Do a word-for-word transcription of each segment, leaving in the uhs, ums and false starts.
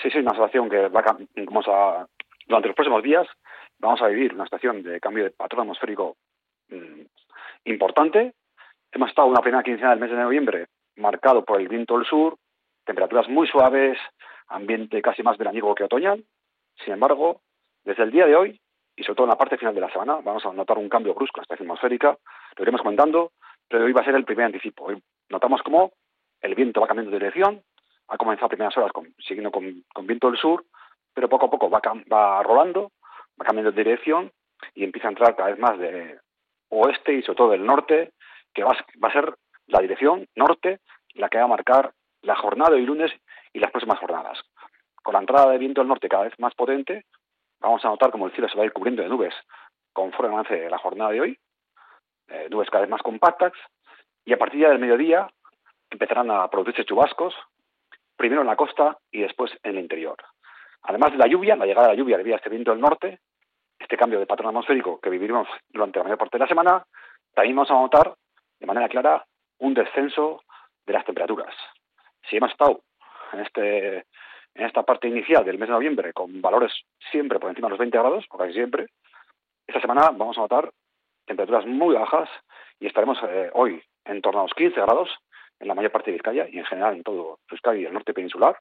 Sí, sí, una situación que va a, cam- vamos a, durante los próximos días vamos a vivir una situación de cambio de patrón atmosférico mm, importante. Hemos estado una primera quincena del mes de noviembre marcado por el viento del sur, temperaturas muy suaves, ambiente casi más veraniego que otoñal. Sin embargo, desde el día de hoy, y sobre todo en la parte final de la semana, vamos a notar un cambio brusco en la estación atmosférica. Lo iremos comentando, pero hoy va a ser el primer anticipo. Hoy notamos cómo el viento va cambiando de dirección, ha comenzado a primeras horas con, siguiendo con, con viento del sur, pero poco a poco va, va rolando, va cambiando de dirección y empieza a entrar cada vez más de oeste y sobre todo del norte, que va, va a ser la dirección norte la que va a marcar la jornada de hoy lunes y las próximas jornadas. Con la entrada de viento del norte cada vez más potente, vamos a notar como el cielo se va a ir cubriendo de nubes conforme avance la jornada de hoy, eh, nubes cada vez más compactas, y a partir ya del mediodía empezarán a producirse chubascos, primero en la costa y después en el interior. Además de la lluvia, la llegada de la lluvia debido a este viento del norte, este cambio de patrón atmosférico que viviremos durante la mayor parte de la semana, también vamos a notar de manera clara un descenso de las temperaturas. Si hemos estado en, este, en esta parte inicial del mes de noviembre con valores siempre por encima de los veinte grados, o casi siempre, esta semana vamos a notar temperaturas muy bajas y estaremos eh, hoy en torno a los quince grados en la mayor parte de Vizcaya y en general en todo Euskadi y el norte peninsular.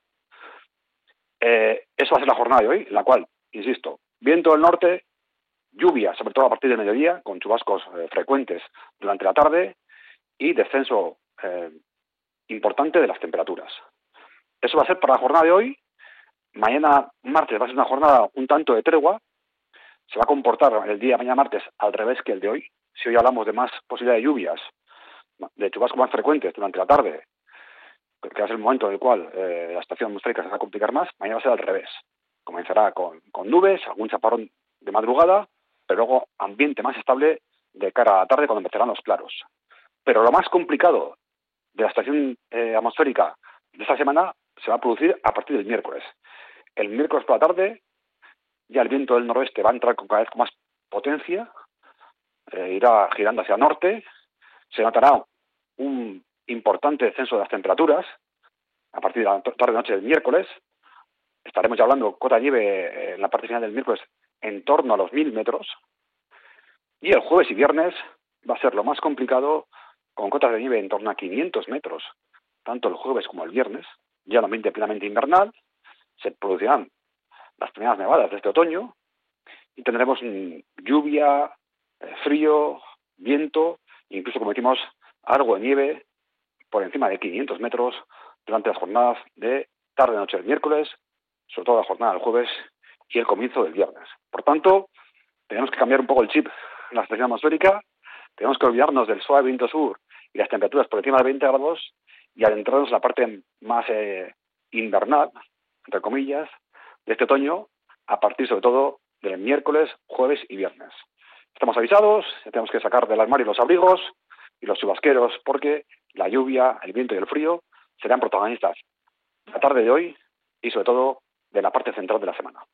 Eh, eso va a ser la jornada de hoy, la cual, insisto, viento del norte, lluvia, sobre todo a partir del mediodía, con chubascos eh, frecuentes durante la tarde y descenso eh, importante de las temperaturas. Eso va a ser para la jornada de hoy. Mañana martes va a ser una jornada un tanto de tregua. Se va a comportar el día de mañana martes al revés que el de hoy. Si hoy hablamos de más posibilidad de lluvias, de chubascos más frecuentes durante la tarde, que va a ser el momento en el cual eh, la estación atmosférica se va a complicar más, mañana va a ser al revés. Comenzará con, con nubes, algún chaparrón de madrugada, pero luego ambiente más estable de cara a la tarde cuando empezarán los claros. Pero lo más complicado de la estación eh, atmosférica de esta semana se va a producir a partir del miércoles. El miércoles por la tarde ya el viento del noroeste va a entrar con cada vez con más potencia, eh, irá girando hacia el norte, se notará un importante descenso de las temperaturas a partir de la tarde-noche del miércoles. Estaremos ya hablando cota de nieve en la parte final del miércoles en torno a los mil metros. Y el jueves y viernes va a ser lo más complicado, con cotas de nieve en torno a quinientos metros, tanto el jueves como el viernes, ya un ambiente plenamente invernal. Se producirán las primeras nevadas de este otoño y tendremos mmm, lluvia, eh, frío, viento, incluso como decimos, algo de nieve por encima de quinientos metros durante las jornadas de tarde-noche del miércoles, sobre todo la jornada del jueves y el comienzo del viernes. Por tanto, tenemos que cambiar un poco el chip en la estación atmosférica, tenemos que olvidarnos del suave viento sur y las temperaturas por encima de veinte grados y adentrarnos en la parte más eh, invernal, entre comillas, de este otoño, a partir sobre todo del miércoles, jueves y viernes. Estamos avisados, ya tenemos que sacar del armario los abrigos y los chubasqueros, porque la lluvia, el viento y el frío serán protagonistas de la tarde de hoy y sobre todo de la parte central de la semana.